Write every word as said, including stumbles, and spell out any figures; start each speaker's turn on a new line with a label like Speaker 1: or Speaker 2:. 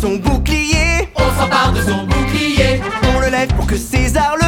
Speaker 1: son bouclier.
Speaker 2: On s'empare de son bouclier.
Speaker 1: On le lève pour que César le